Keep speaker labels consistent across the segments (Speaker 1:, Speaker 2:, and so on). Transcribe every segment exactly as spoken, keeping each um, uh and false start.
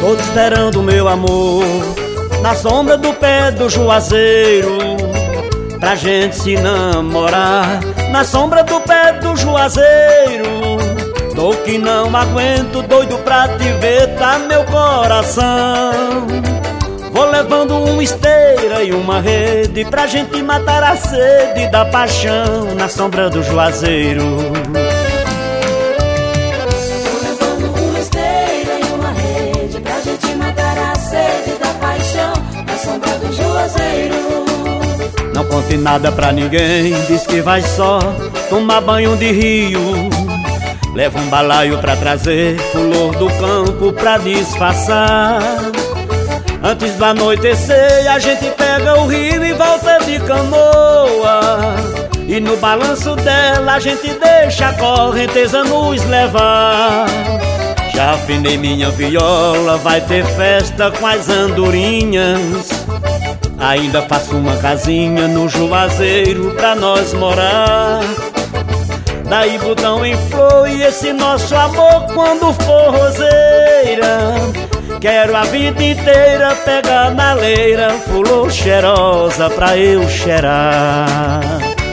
Speaker 1: Tô te esperando, meu amor, na sombra do pé do juazeiro, pra gente se namorar. Na sombra do pé do juazeiro, tô que não aguento, doido pra te ver, tá meu coração. Vou levando uma esteira e uma rede pra gente matar a sede da paixão na sombra do juazeiro.
Speaker 2: Vou levando uma esteira e uma rede pra gente matar a sede da paixão na sombra do juazeiro.
Speaker 1: Não conte nada pra ninguém, diz que vai só tomar banho de rio. Leva um balaio pra trazer flor do campo pra disfarçar. Antes do anoitecer a gente pega o rio e volta de canoa, e no balanço dela a gente deixa a correnteza nos levar. Já afinei minha viola, vai ter festa com as andorinhas. Ainda faço uma casinha no juazeiro pra nós morar. Daí botão em flor e esse nosso amor quando for roseira. Quero a vida inteira pegar na leira flor cheirosa pra eu cheirar.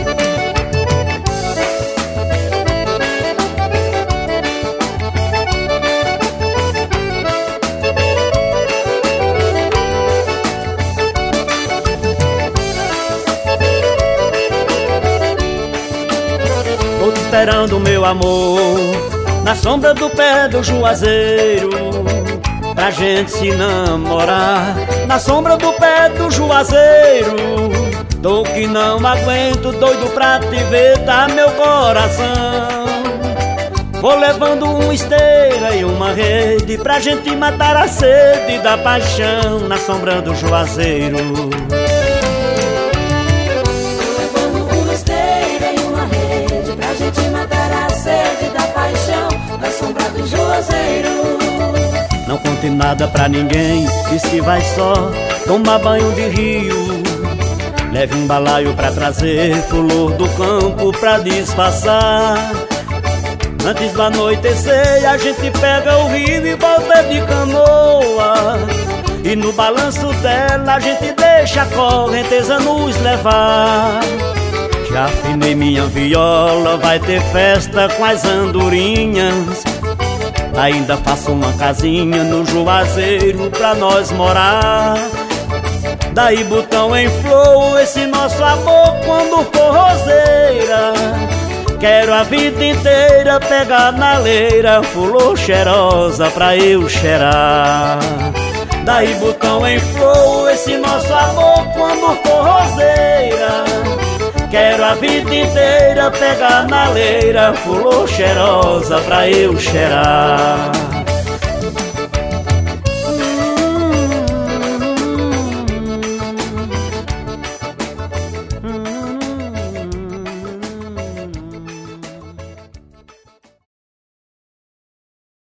Speaker 1: Tô te esperando, meu amor, na sombra do pé do juazeiro, pra gente se namorar. Na sombra do pé do juazeiro, tô que não aguento, doido pra te ver, tá meu coração. Vou levando uma esteira e uma rede pra gente matar a sede da paixão na sombra do juazeiro. Não conte nada pra ninguém, diz que vai só tomar banho de rio. Leve um balaio pra trazer flor do campo pra disfarçar. Antes do anoitecer a gente pega o rio e volta de canoa, e no balanço dela a gente deixa a correnteza nos levar. Já afinei minha viola, vai ter festa com as andorinhas. Ainda faço uma casinha no juazeiro pra nós morar. Daí botão em flor esse nosso amor quando for roseira. Quero a vida inteira pegar na leira flor cheirosa pra eu cheirar. Daí botão em flor esse nosso amor quando for roseira. Quero a vida inteira pegar na leira flor cheirosa pra eu cheirar.